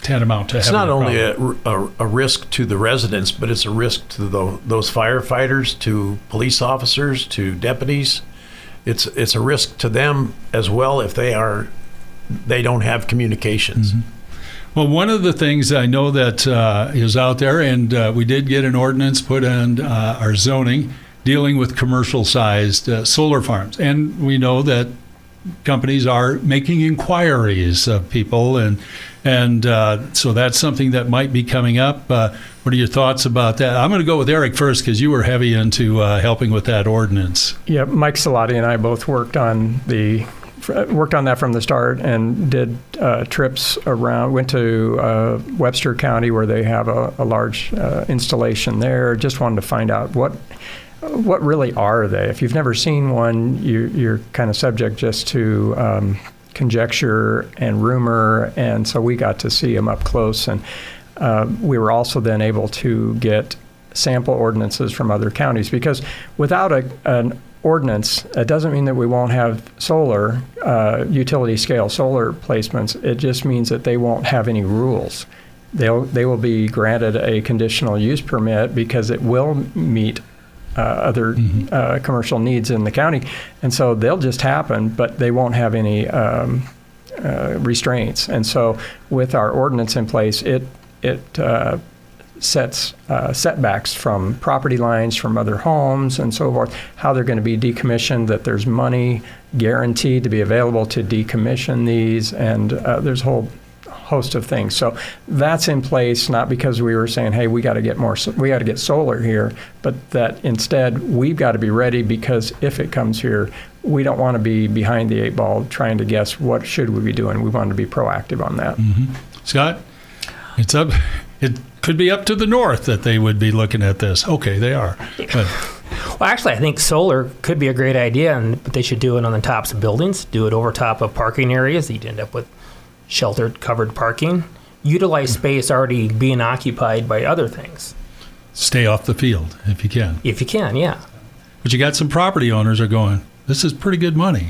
tantamount to It's having not a only problem. a, a, a risk to the residents, but it's a risk to the, those firefighters, to police officers, to deputies. It's it's a risk to them as well if they are they don't have communications. Mm-hmm. Well, one of the things I know that uh, is out there, and uh, we did get an ordinance put on uh, our zoning dealing with commercial-sized uh, solar farms, and we know that companies are making inquiries of people, and and uh, so that's something that might be coming up. Uh, what are your thoughts about that? I'm going to go with Eric first because you were heavy into uh, helping with that ordinance. Yeah, Mike Salati and I both worked on the worked on that from the start and did uh, trips around. Went to uh, Webster County where they have a, a large uh, installation there. Just wanted to find out what. What really are they? If you've never seen one, you, you're kind of subject just to um, conjecture and rumor, and so we got to see them up close. And uh, we were also then able to get sample ordinances from other counties, because without a, an ordinance, it doesn't mean that we won't have solar, uh, utility scale solar placements. It just means that they won't have any rules. They'll, they will be granted a conditional use permit because it will meet Uh, other Mm-hmm. uh, commercial needs in the county, and so they'll just happen, but they won't have any um, uh, restraints. And so, with our ordinance in place, it it uh, sets uh, setbacks from property lines, from other homes, and so forth. How they're going to be decommissioned, that there's money guaranteed to be available to decommission these, and uh, there's a whole host of things. So that's in place, not because we were saying, hey, we got to get more, we got to get solar here, but that instead we've got to be ready, because if it comes here, we don't want to be behind the eight ball trying to guess what should we be doing. We want to be proactive on that. Mm-hmm. Scott, it's up. It could be up to the north that they would be looking at this. Okay, they are. But Well, actually, I think solar could be a great idea, and but they should do it on the tops of buildings, do it over top of parking areas. You'd end up with sheltered, covered parking. Utilize space already being occupied by other things. stay off the field if you can. If you can, yeah. But you got some property owners are going, this is pretty good money.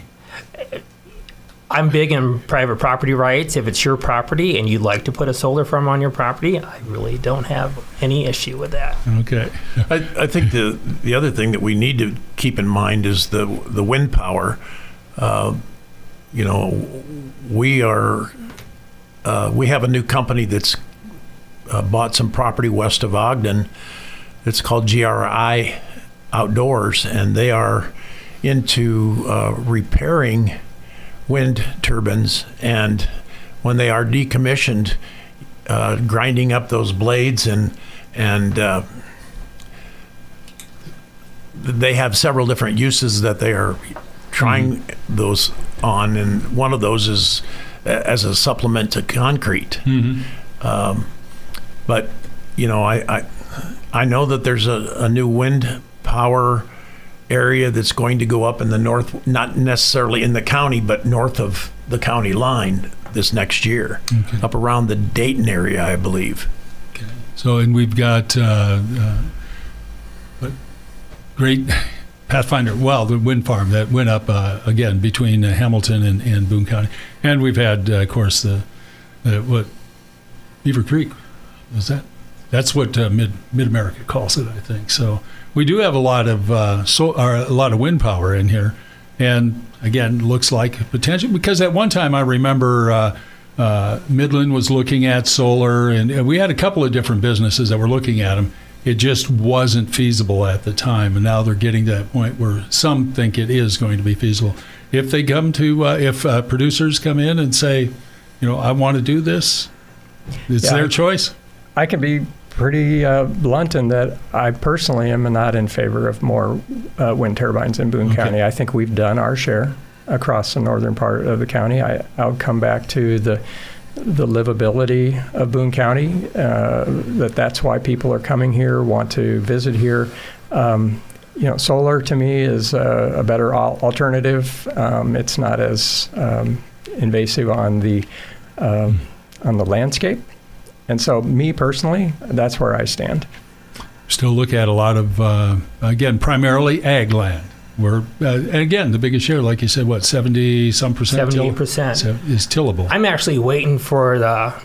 I'm big in private property rights. If it's your property and you'd like to put a solar farm on your property, I really don't have any issue with that. Okay. I, I think the the other thing that we need to keep in mind is the the wind power. Uh, you know, we are uh, we have a new company that's uh, bought some property west of Ogden. It's called G R I Outdoors, and they are into uh, repairing wind turbines, and when they are decommissioned, uh, grinding up those blades, and and uh, they have several different uses that they are trying mm-hmm. those on, and one of those is as a supplement to concrete. Mm-hmm. Um, but you know, I, I I know that there's a, a new wind power area that's going to go up in the north, not necessarily in the county, but north of the county line this next year, okay. up around the Dayton area, I believe. Okay. So, and we've got uh, uh, what great Pathfinder, well, the wind farm that went up uh, again between uh, Hamilton and, and Boone County. And we've had, uh, of course, the, the what Beaver Creek, was that? That's what uh, Mid Mid America calls it, I think. So we do have a lot of uh, so or a lot of wind power in here, and again, looks like potential. Because at one time, I remember uh, uh, Midland was looking at solar, and, and we had a couple of different businesses that were looking at them. It just wasn't feasible at the time, and now they're getting to that point where some think it is going to be feasible. If they come to, uh, if uh, producers come in and say, you know, I want to do this, it's Yeah, their I- choice. I can be pretty uh, blunt in that I personally am not in favor of more uh, wind turbines in Boone Okay. County. I think we've done our share across the northern part of the county. I, I'll come back to the the livability of Boone County, uh, that that's why people are coming here, want to visit here. Um, you know, solar to me is a, a better al- alternative. Um, it's not as um, invasive on the um, on the landscape. And so, me personally, that's where I stand. Still look at a lot of, uh, again, primarily ag land. Where, uh, and again, the biggest share, like you said, what, seventy some percent? seventy percent. till- is tillable. I'm actually waiting for the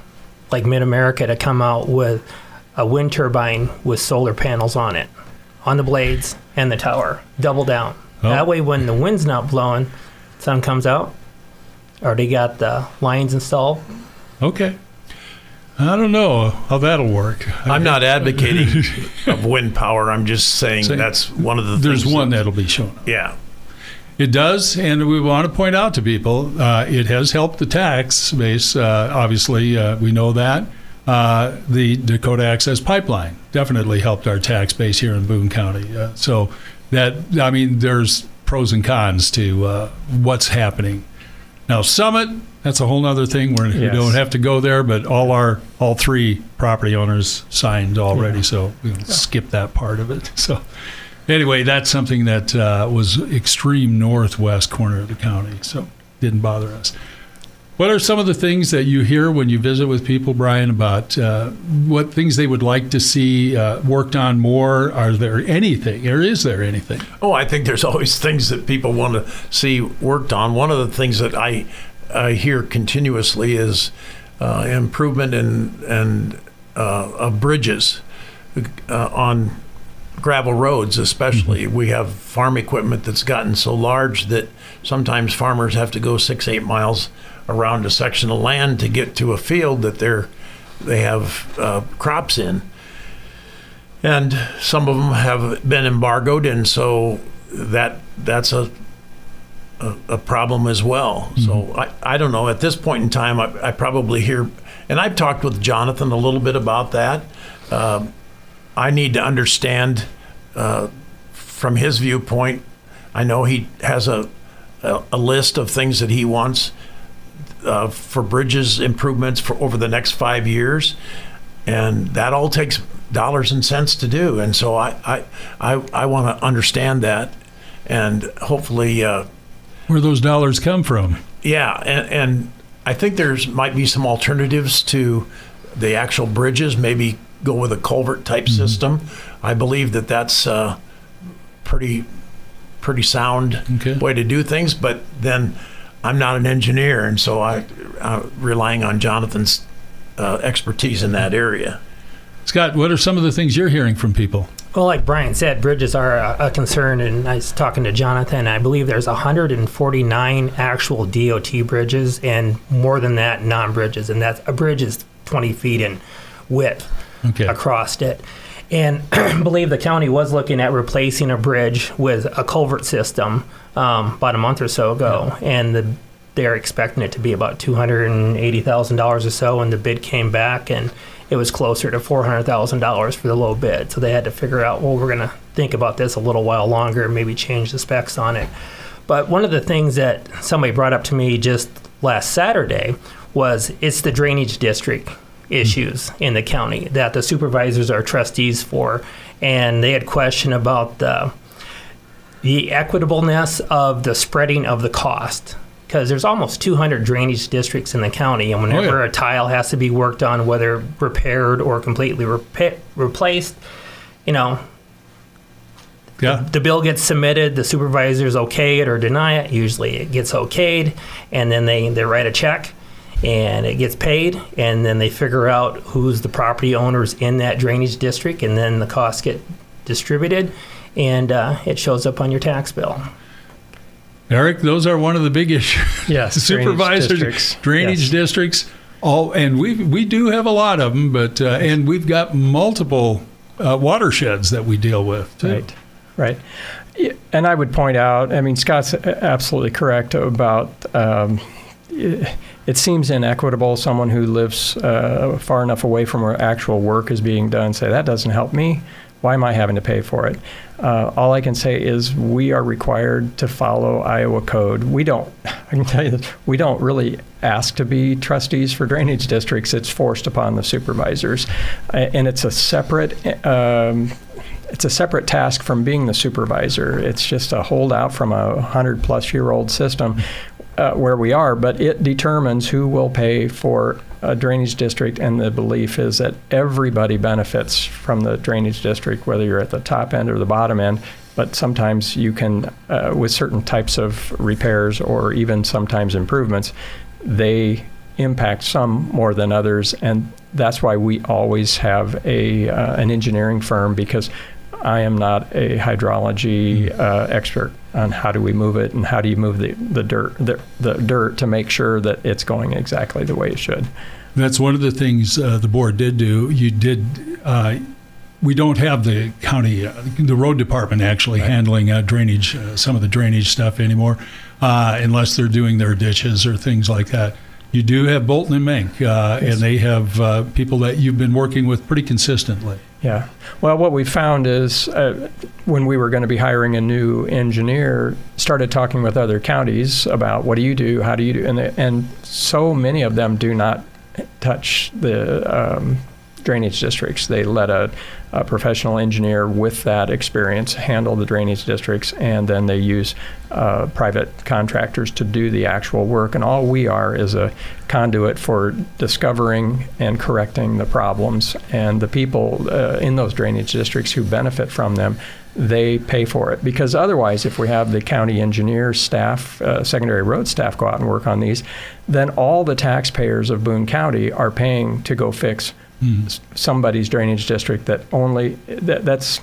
like Mid-America to come out with a wind turbine with solar panels on it, on the blades and the tower, double down. Oh. That way when the wind's not blowing, sun comes out, already got the lines installed. Okay. I don't know how that'll work. I'm not advocating of wind power. I'm just saying Say- that's one of the There's things. one that- that'll be shown. Yeah. It does, and we want to point out to people, uh, it has helped the tax base. Uh, obviously, uh, we know that. Uh, the Dakota Access Pipeline definitely helped our tax base here in Boone County. Uh, so that, I mean, there's pros and cons to uh, what's happening. Now, Summit, that's a whole other thing. We're, We Yes. don't have to go there, but all our all three property owners signed already, Yeah. so we'll skip that part of it. So. Anyway, that's something that uh, was extreme northwest corner of the county, so didn't bother us. What are some of the things that you hear when you visit with people, Brian, about uh, what things they would like to see uh, worked on more? Are there anything, or is there anything? Oh, I think there's always things that people want to see worked on. One of the things that I, I hear continuously is uh, improvement in and uh, of bridges uh, on gravel roads, especially. We have farm equipment that's gotten so large that sometimes farmers have to go six, eight miles around a section of land to get to a field that they're they have uh, crops in. And some of them have been embargoed, and so that that's a a, a problem as well. Mm-hmm. So I, I don't know. At this point in time, I, I probably hear, and I've talked with Jonathan a little bit about that. Uh, I need to understand uh, from his viewpoint. I know he has a, a, a list of things that he wants uh, for bridges improvements for over the next five years, and that all takes dollars and cents to do. And so I I, I, I want to understand that, and hopefully uh, Where those dollars come from? yeah, and, and I think there's might be some alternatives to the actual bridges. Maybe go with a culvert type mm-hmm. system. I believe that that's uh, pretty pretty sound Okay. way to do things. But then I'm not an engineer, and so I I'm relying on Jonathan's uh, expertise in that area. Scott, what are some of the things you're hearing from people? Well, like Brian said, bridges are a, a concern, and I was talking to Jonathan. I believe there's one hundred forty-nine actual D O T bridges, and more than that, non-bridges, and that a bridge is twenty feet in width Okay. across it. And I believe the county was looking at replacing a bridge with a culvert system um, about a month or so ago, yeah. and the, they're expecting it to be about two hundred eighty thousand dollars or so, and the bid came back, and it was closer to four hundred thousand dollars for the low bid. So they had to figure out, well, we're going to think about this a little while longer, maybe change the specs on it. But one of the things that somebody brought up to me just last Saturday was it's the drainage district issues in the county that the supervisors are trustees for, and they had question about the the equitableness of the spreading of the cost, because there's almost two hundred drainage districts in the county, and whenever oh, yeah. a tile has to be worked on, whether repaired or completely repa- replaced, you know, Yeah. the bill gets submitted, the supervisors okay it or deny it. Usually it gets okayed, and then they, they write a check, and it gets paid, and then they figure out who's the property owners in that drainage district, and then the costs get distributed, and uh, it shows up on your tax bill. Eric, those are one of the big issues. Yes, Supervisors, drainage districts. drainage Yes. districts, all, and we we do have a lot of them, but uh, and we've got multiple uh, watersheds that we deal with too. Right, right. Yeah, and I would point out, I mean, Scott's absolutely correct about um, it, it seems inequitable. Someone who lives uh, far enough away from where actual work is being done say, that doesn't help me. Why am I having to pay for it? Uh, all I can say is we are required to follow Iowa code. We don't, I can tell you this, we don't really ask to be trustees for drainage districts. It's forced upon the supervisors. Uh, and it's a separate, um, it's a separate task from being the supervisor. It's just a holdout from a hundred plus year old system uh, where we are, but it determines who will pay for a drainage district, and the belief is that everybody benefits from the drainage district, whether you're at the top end or the bottom end. But sometimes you can, uh, with certain types of repairs or even sometimes improvements, they impact some more than others, and that's why we always have a uh, an engineering firm, because I am not a hydrology uh, expert on how do we move it and how do you move the, the dirt the, the dirt to make sure that it's going exactly the way it should. That's one of the things uh, the board did do. You did. Uh, we don't have the county, uh, the road department actually right. handling uh, drainage, uh, some of the drainage stuff anymore, uh, unless they're doing their ditches or things like that. You do have Bolton and Mink, uh, yes. and they have uh, people that you've been working with pretty consistently. Yeah. Well, what we found is uh, when we were going to be hiring a new engineer, started talking with other counties about what do you do, how do you do, and the, and so many of them do not touch the um, drainage districts. They let a, a professional engineer with that experience handle the drainage districts, and then they use uh, private contractors to do the actual work. And all we are is a conduit for discovering and correcting the problems. And the people uh, in those drainage districts who benefit from them, they pay for it. Because otherwise, if we have the county engineer staff, uh, secondary road staff go out and work on these, then all the taxpayers of Boone County are paying to go fix mm. somebody's drainage district that only, that, that's,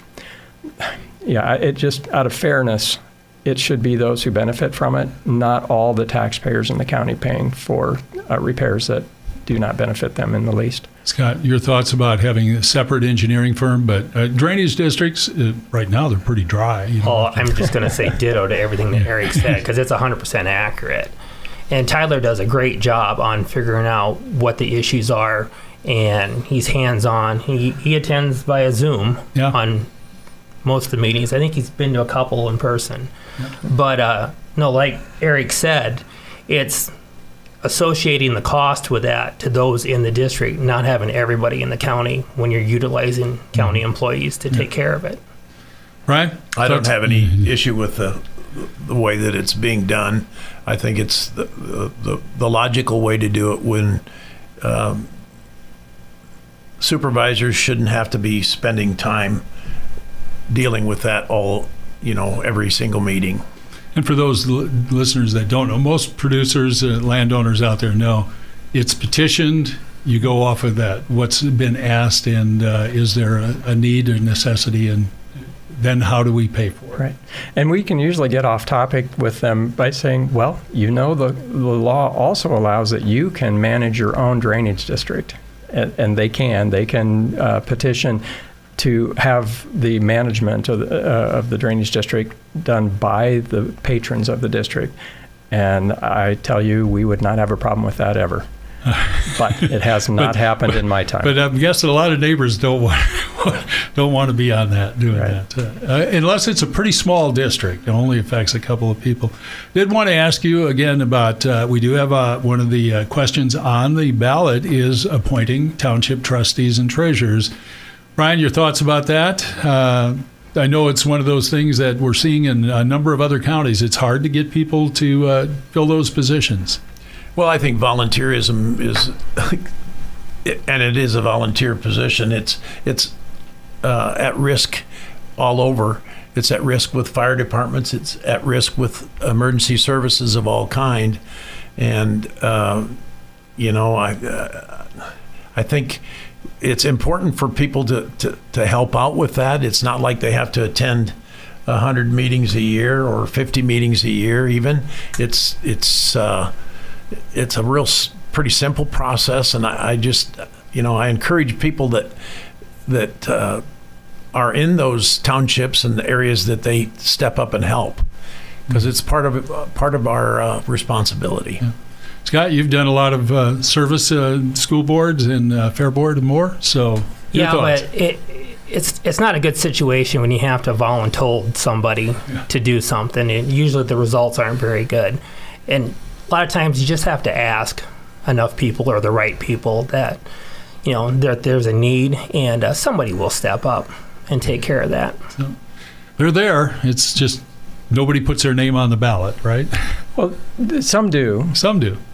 yeah, it just, out of fairness, it should be those who benefit from it, not all the taxpayers in the county paying for uh, repairs that do not benefit them in the least. Scott, your thoughts about having a separate engineering firm, but uh, drainage districts, uh, right now, they're pretty dry. You know? Oh, I'm just going to say ditto to everything that Eric said, because it's one hundred percent accurate. And Tyler does a great job on figuring out what the issues are, and he's hands-on. He, he attends via Zoom yeah. on most of the meetings. I think he's been to a couple in person. Yeah. But, uh, no, like Eric said, it's associating the cost with that to those in the district, not having everybody in the county when you're utilizing county employees to yeah. take care of it. Right? I don't have any mm-hmm. issue with the the way that it's being done. I think it's the the, the logical way to do it when um, supervisors shouldn't have to be spending time dealing with that all, you know, every single meeting. And for those l- listeners that don't know, most producers, uh, landowners out there know it's petitioned. You go off of that, what's been asked, and uh, is there a, a need or necessity, and then how do we pay for it? Right. And we can usually get off topic with them by saying, well, you know, the, the law also allows that you can manage your own drainage district. And, and they can. They can uh, petition to have the management of the, uh, of the drainage district done by the patrons of the district. And I tell you, we would not have a problem with that ever. But it has not but, happened but, in my time. But I'm guessing a lot of neighbors don't want don't want to be on that, doing right. that. Uh, unless it's a pretty small district. It only affects a couple of people. Did want to ask you again about, uh, we do have uh, one of the uh, questions on the ballot is appointing township trustees and treasurers. Brian, your thoughts about that? Uh, I know it's one of those things that we're seeing in a number of other counties. It's hard to get people to uh, fill those positions. Well, I think volunteerism is, and it is a volunteer position. It's it's uh, at risk all over. It's at risk with fire departments. It's at risk with emergency services of all kind, and uh, you know, I uh, I think it's important for people to, to to help out with that. It's not like they have to attend a hundred meetings a year or fifty meetings a year. Even it's it's. Uh, It's a real pretty simple process, and I, I just, you know, I encourage people that that uh, are in those townships and the areas that they step up and help, because it's part of uh, part of our uh, responsibility. Yeah. Scott, you've done a lot of uh, service uh, school boards and uh, fair board and more. So your yeah, thoughts? but it, it's it's not a good situation when you have to volunteer somebody yeah. to do something, and usually the results aren't very good, and a lot of times you just have to ask enough people or the right people that, you know, there, there's a need, and uh, somebody will step up and take care of that. So they're there. It's just nobody puts their name on the ballot, right? Well, some do. Some do.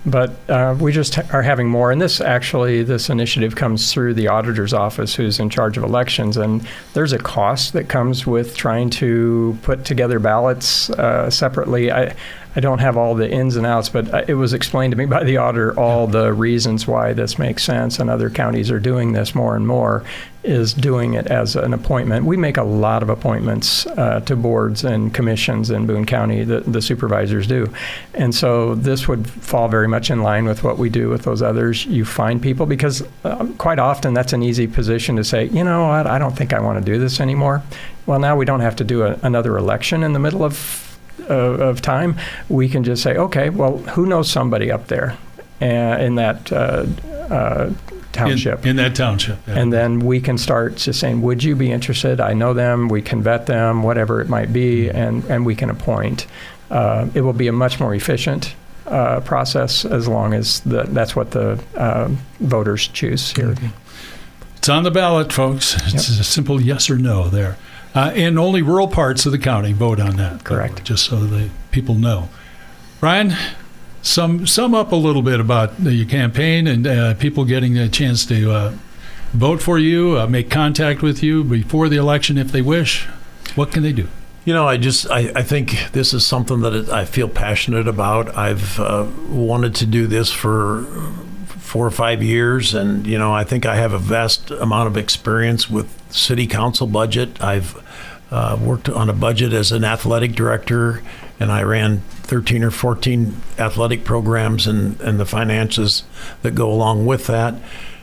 But uh, we just ha- are having more. And this actually, this initiative comes through the auditor's office, who's in charge of elections. And there's a cost that comes with trying to put together ballots uh, separately. I, I don't have all the ins and outs, but it was explained to me by the auditor all the reasons why this makes sense, and other counties are doing this more and more, is doing it as an appointment. We make a lot of appointments uh, to boards and commissions in Boone County, the, the supervisors do. And so this would fall very much in line with what we do with those others. You find people, because uh, quite often that's an easy position to say, you know what, I don't think I want to do this anymore. Well, now we don't have to do a, another election in the middle of Of, of time. We can just say, okay, well, who knows somebody up there uh, in that uh, uh, township? In, in that township. Yeah. And then we can start just saying, would you be interested? I know them. We can vet them, whatever it might be, and, and we can appoint. Uh, it will be a much more efficient uh, process as long as the, that's what the uh, voters choose here. Okay. It's on the ballot, folks. It's Yep. a simple yes or no there. Uh, and only rural parts of the county vote on that. Correct. Just so the people know. Ryan, sum, sum up a little bit about your campaign and uh, people getting a chance to uh, vote for you, uh, make contact with you before the election if they wish. What can they do? You know, I just I, I think this is something that it, I feel passionate about. I've uh, wanted to do this for four or five years, and you know, I think I have a vast amount of experience with city council budget. I've uh, worked on a budget as an athletic director, and I ran thirteen or fourteen athletic programs and, and the finances that go along with that.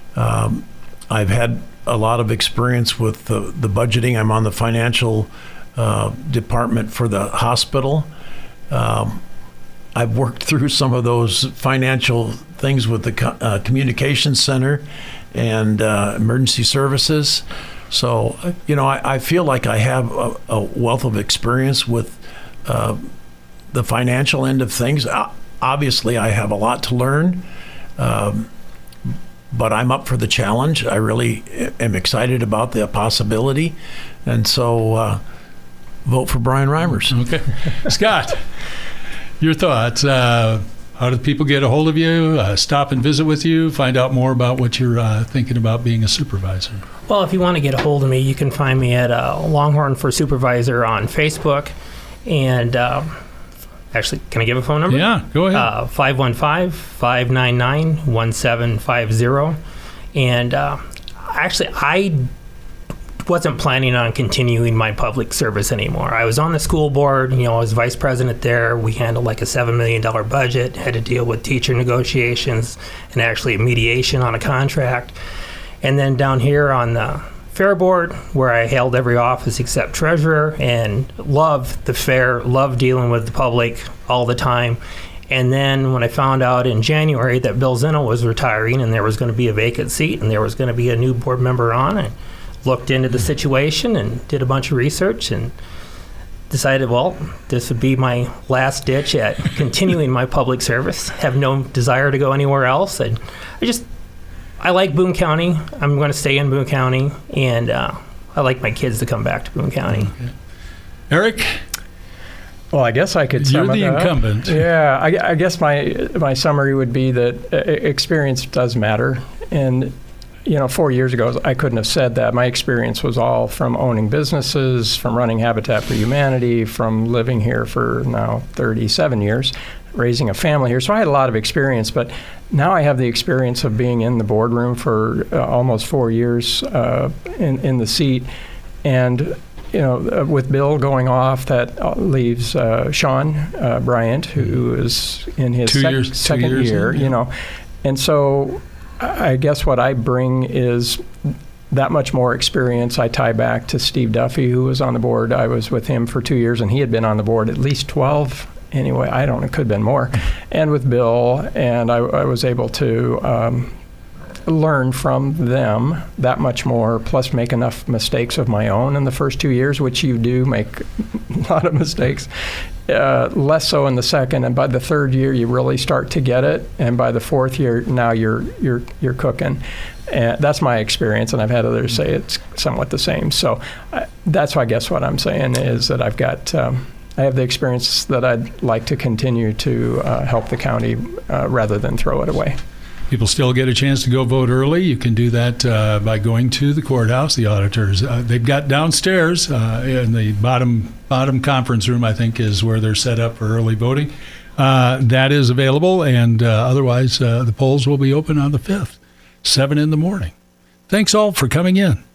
Um, I've had a lot of experience with the, the budgeting. I'm on the financial uh, department for the hospital. Um, I've worked through some of those financial things with the co- uh, communications center and uh, emergency services. So, you know, I, I feel like I have a, a wealth of experience with uh, the financial end of things. Uh, obviously, I have a lot to learn, um, but I'm up for the challenge. I really am excited about the possibility. And so, uh, vote for Brian Reimers. Okay. Scott, your thoughts. Uh, how do people get a hold of you, uh, stop and visit with you, find out more about what you're uh, thinking about being a supervisor? Well, if you want to get a hold of me, you can find me at uh, Longhorn for Supervisor on Facebook. And uh, actually, can I give a phone number? Yeah, go ahead. Uh, five one five, five nine nine, one seven five zero. And uh, actually, I wasn't planning on continuing my public service anymore. I was on the school board, you know, I was vice president there. We handled like a seven million dollars budget, had to deal with teacher negotiations and actually mediation on a contract. And then down here on the fair board, where I held every office except treasurer, and loved the fair, loved dealing with the public all the time. And then when I found out in January that Bill Zinno was retiring and there was going to be a vacant seat and there was going to be a new board member on, I looked into the situation and did a bunch of research and decided, well, this would be my last ditch at continuing my public service. Have no desire to go anywhere else. And I just, I like Boone County. I'm going to stay in Boone County, and uh, I like my kids to come back to Boone County. Okay. Eric? Well, I guess I could You're sum the it up. incumbent. Yeah, I, I guess my my summary would be that uh, experience does matter. And, you know, four years ago, I couldn't have said that. My experience was all from owning businesses, from running Habitat for Humanity, from living here for now thirty-seven years, raising a family here. So I had a lot of experience, but now I have the experience of being in the boardroom for uh, almost four years uh, in, in the seat. And you know, uh, with Bill going off, that uh, leaves uh, Sean uh, Bryant, who is in his Two sec- years- two second years year, in, yeah. you know. And so I guess what I bring is that much more experience. I tie back to Steve Duffy, who was on the board. I was with him for two years, and he had been on the board at least twelve. Anyway, I don't know, it could have been more. And with Bill, and I, I was able to um, learn from them that much more, plus make enough mistakes of my own in the first two years, which you do make a lot of mistakes. Uh, less so in the second, and by the third year you really start to get it, and by the fourth year now you're you're you're cooking. And that's my experience, and I've had others say it's somewhat the same. So uh, that's why I guess what I'm saying is that I've got um, I have the experience that I'd like to continue to uh, help the county uh, rather than throw it away. People still get a chance to go vote early. You can do that uh, by going to the courthouse. The auditors, uh, they've got downstairs uh, in the bottom bottom conference room, I think, is where they're set up for early voting. Uh, that is available, and uh, otherwise uh, the polls will be open on the fifth, seven in the morning. Thanks all for coming in.